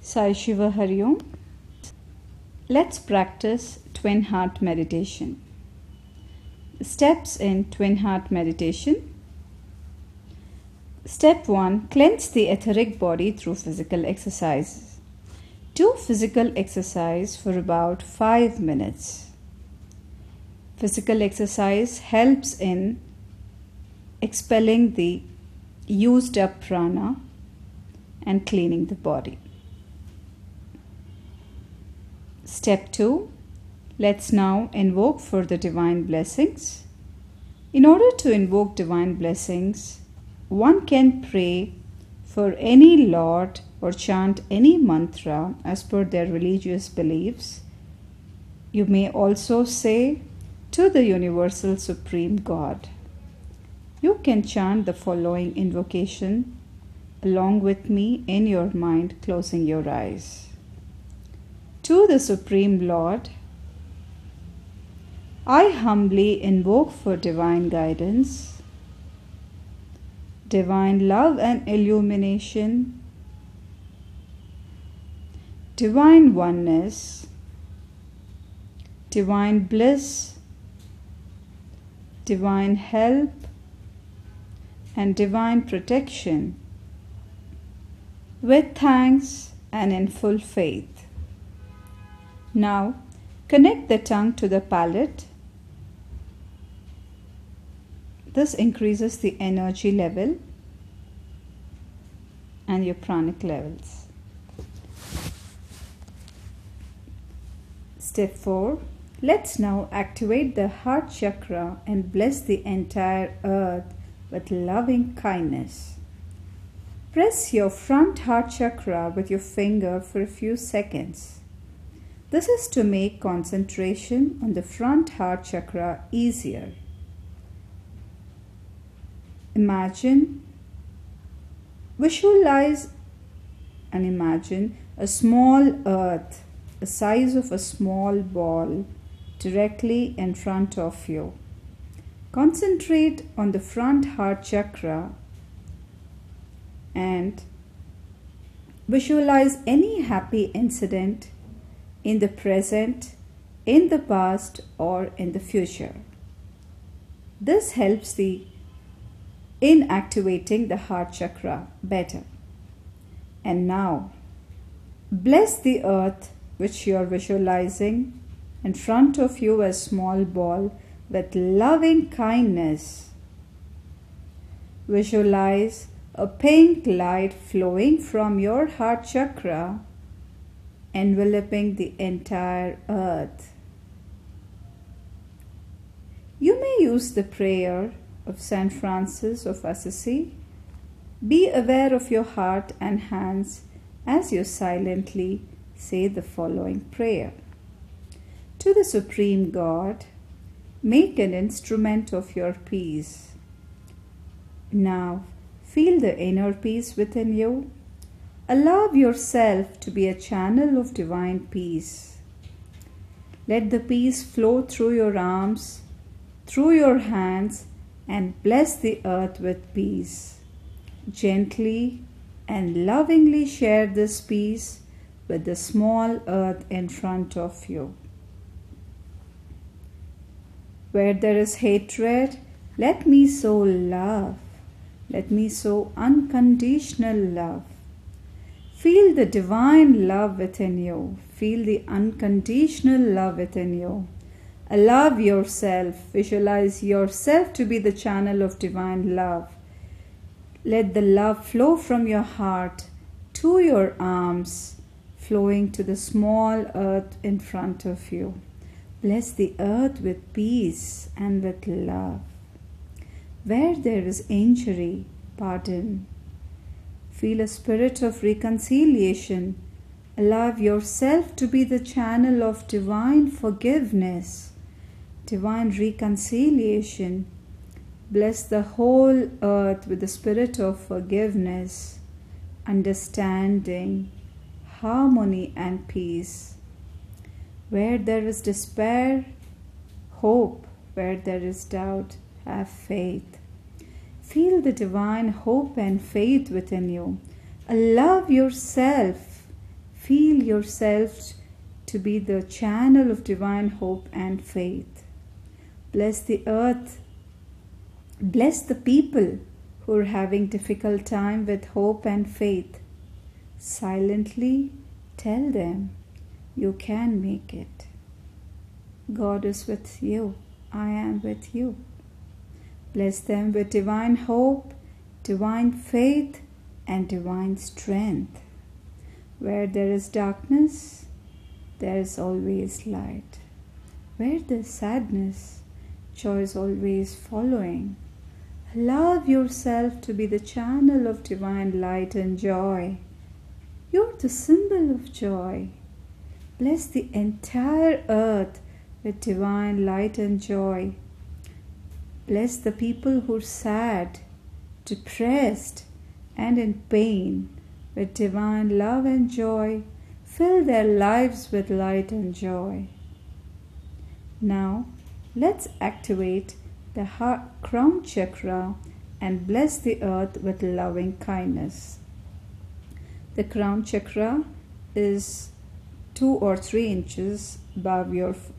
Sai Shiva Hari Om. Let's practice Twin Heart Meditation. Steps in Twin Heart Meditation. Step 1. Cleanse the etheric body through physical exercises. Do physical exercise for about 5 minutes. Physical exercise helps in expelling the used up prana and cleaning the body. Step 2. Let's now invoke for the divine blessings. In order to invoke divine blessings, one can pray for any lord or chant any mantra as per their religious beliefs. You may also say to the Universal Supreme God. You can chant the following invocation along with me in your mind, closing your eyes. To the Supreme Lord, I humbly invoke for divine guidance, divine love and illumination, divine oneness, divine bliss, divine help, and divine protection, with thanks and in full faith. Now, connect the tongue to the palate. This increases the energy level and your pranic levels. Step 4. Let's now activate the heart chakra and bless the entire earth with loving kindness. Press your front heart chakra with your finger for a few seconds. This is to make concentration on the front heart chakra easier. Imagine, visualize and imagine a small earth, the size of a small ball, directly in front of you. Concentrate on the front heart chakra and visualize any happy incident in the present, in the past, or in the future. This helps in activating the heart chakra better. And now, bless the earth which you are visualizing in front of you, a small ball, with loving kindness. Visualize a pink light flowing from your heart chakra, enveloping the entire earth. You may use the prayer of Saint Francis of Assisi. Be aware of your heart and hands as you silently say the following prayer. To the Supreme God, make an instrument of your peace. Now, feel the inner peace within you. Allow yourself to be a channel of divine peace. Let the peace flow through your arms, through your hands, and bless the earth with peace. Gently and lovingly share this peace with the small earth in front of you. Where there is hatred, let me sow love. Let me sow unconditional love. Feel the divine love within you. Feel the unconditional love within you. Allow yourself, visualize yourself to be the channel of divine love. Let the love flow from your heart to your arms, flowing to the small earth in front of you. Bless the earth with peace and with love. Where there is injury, pardon. Feel a spirit of reconciliation. Allow yourself to be the channel of divine forgiveness, divine reconciliation. Bless the whole earth with the spirit of forgiveness, understanding, harmony, and peace. Where there is despair, hope. Where there is doubt, have faith. Feel the divine hope and faith within you. Allow yourself Feel yourself to be the channel of divine hope and faith. Bless the earth. Bless the people who are having difficult time with hope and faith. Silently tell them you can make it. God is with you. I am with you. Bless them with divine hope, divine faith, and divine strength. Where there is darkness, there is always light. Where there is sadness, joy is always following. Allow yourself to be the channel of divine light and joy. You're the symbol of joy. Bless the entire earth with divine light and joy. Bless the people who are sad, depressed, and in pain with divine love and joy. Fill their lives with light and joy. Now, let's activate the heart crown chakra and bless the earth with loving kindness. The crown chakra is 2 or 3 inches above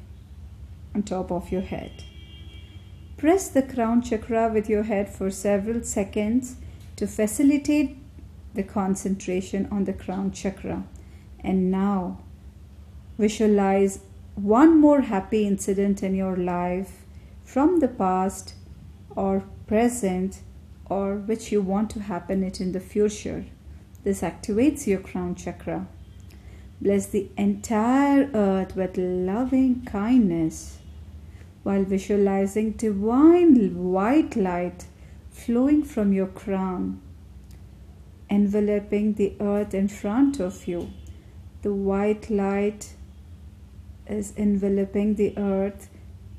on top of your head. Press the crown chakra with your head for several seconds to facilitate the concentration on the crown chakra. And now, visualize one more happy incident in your life from the past or present, or which you want to happen it in the future. This activates your crown chakra. Bless the entire earth with loving kindness while visualizing divine white light flowing from your crown, enveloping the earth in front of you. The white light is enveloping the earth.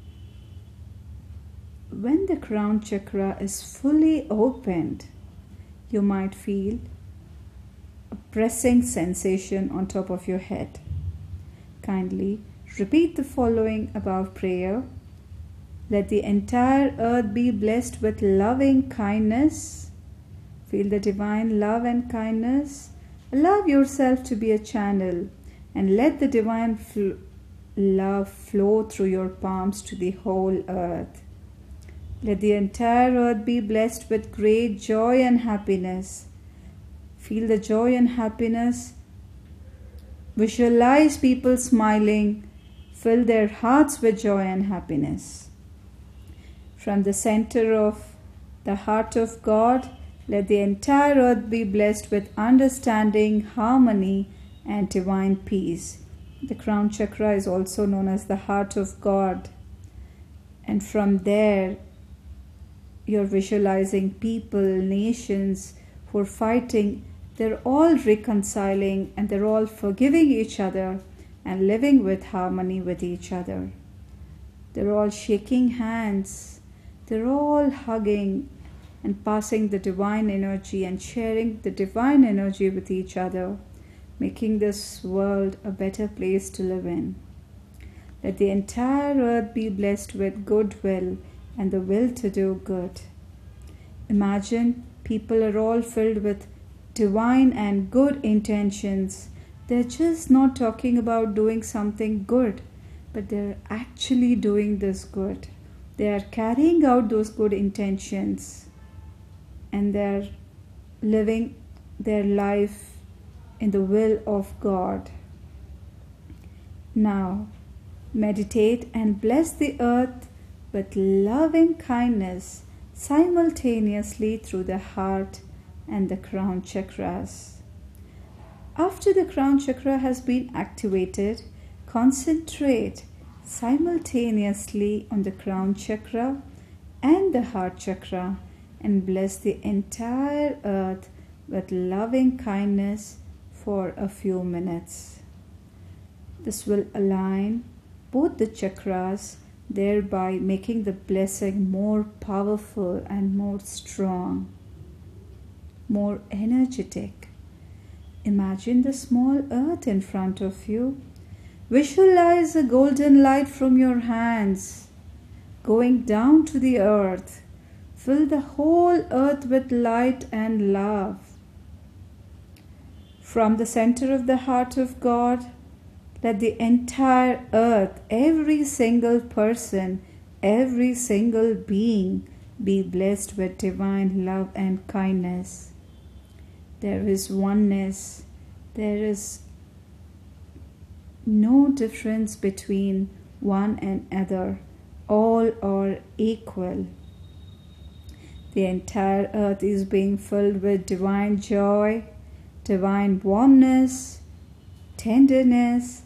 When the crown chakra is fully opened, you might feel a pressing sensation on top of your head. Kindly repeat the following above prayer. Let the entire earth be blessed with loving kindness. Feel the divine love and kindness. Allow yourself to be a channel and let the divine love flow through your palms to the whole earth. Let the entire earth be blessed with great joy and happiness. Feel the joy and happiness. Visualize people smiling. Fill their hearts with joy and happiness. From the center of the heart of God, let the entire earth be blessed with understanding, harmony, and divine peace. The crown chakra is also known as the heart of God. And from there, you're visualizing people, nations who are fighting. They're all reconciling and they're all forgiving each other and living with harmony with each other. They're all shaking hands. They're all hugging and passing the divine energy and sharing the divine energy with each other, making this world a better place to live in. Let the entire earth be blessed with goodwill and the will to do good. Imagine people are all filled with divine and good intentions. They're just not talking about doing something good, but they're actually doing this good. They are carrying out those good intentions and they're living their life in the will of God. Now, meditate and bless the earth with loving kindness simultaneously through the heart and the crown chakras. After the crown chakra has been activated, concentrate simultaneously on the crown chakra and the heart chakra and bless the entire earth with loving kindness for a few minutes. This will align both the chakras, thereby making the blessing more powerful and more strong, more energetic. Imagine the small earth in front of you. Visualize a golden light from your hands going down to the earth. Fill the whole earth with light and love. From the center of the heart of God, let the entire earth, every single person, every single being be blessed with divine love and kindness. There is oneness. There is no difference between one and other. All are equal. The entire earth is being filled with divine joy, divine warmness, tenderness,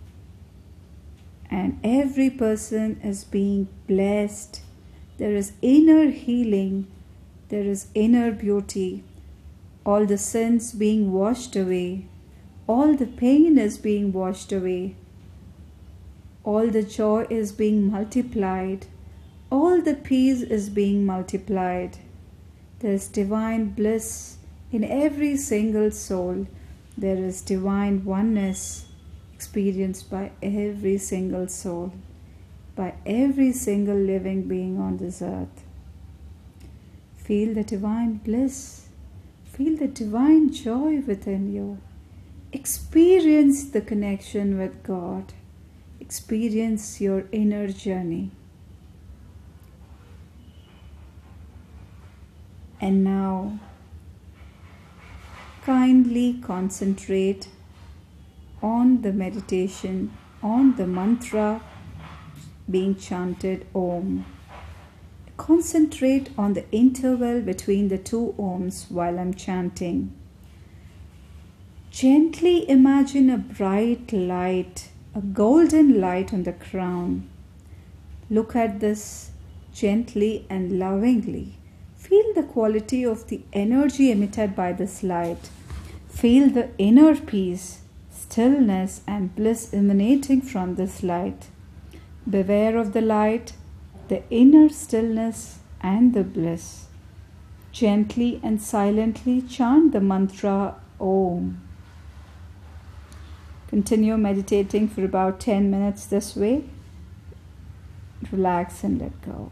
and every person is being blessed. There is inner healing, there is inner beauty, all the sins being washed away, all the pain is being washed away, all the joy is being multiplied, all the peace is being multiplied. There is divine bliss in every single soul. There is divine oneness experienced by every single soul, by every single living being on this earth. Feel the divine bliss. Feel the divine joy within you. Experience the connection with God. Experience your inner journey. And now, kindly concentrate on the meditation, on the mantra being chanted Om. Concentrate on the interval between the two Oms while I'm chanting. Gently imagine a bright light, a golden light on the crown. Look at this gently and lovingly. Feel the quality of the energy emitted by this light. Feel the inner peace, stillness and bliss emanating from this light. Beware of the light, the inner stillness and the bliss. Gently and silently chant the mantra Om. Continue meditating for about 10 minutes this way. Relax and let go.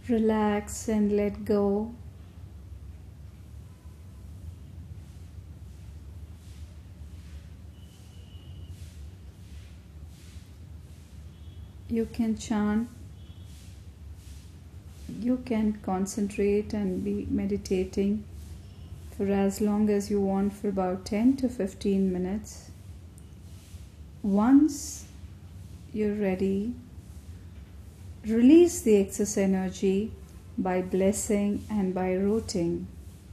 Relax and let go. You can chant, you can concentrate and be meditating for as long as you want, for about 10 to 15 minutes. Once you're ready, release the excess energy by blessing and by rooting.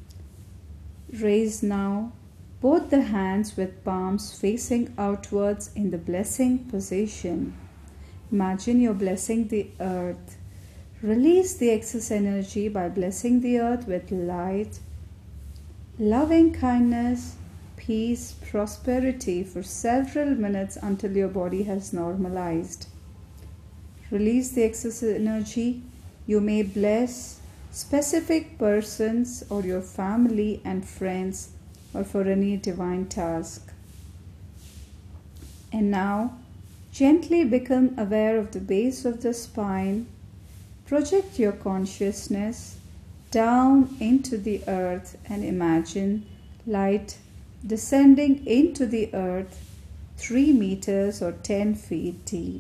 Raise now both the hands with palms facing outwards in the blessing position. Imagine you're blessing the earth. Release the excess energy by blessing the earth with light, loving kindness, peace, prosperity for several minutes until your body has normalized. Release the excess energy. You may bless specific persons or your family and friends or for any divine task. And now, gently become aware of the base of the spine. Project your consciousness down into the earth and imagine light descending into the earth 3 meters or 10 feet deep.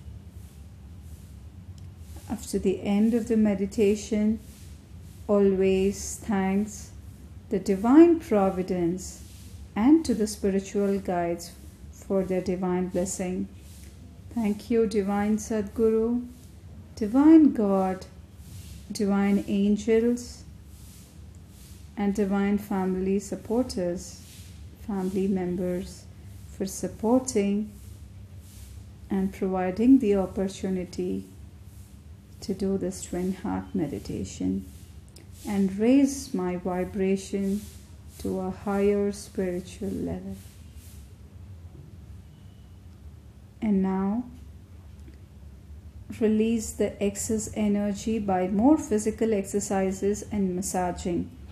After the end of the meditation, always thanks the divine providence and to the spiritual guides for their divine blessing. Thank you, Divine Sadguru, Divine God, Divine Angels, and Divine Family supporters, family members, for supporting and providing the opportunity to do this twin heart meditation and raise my vibration to a higher spiritual level. And now, release the excess energy by more physical exercises and massaging.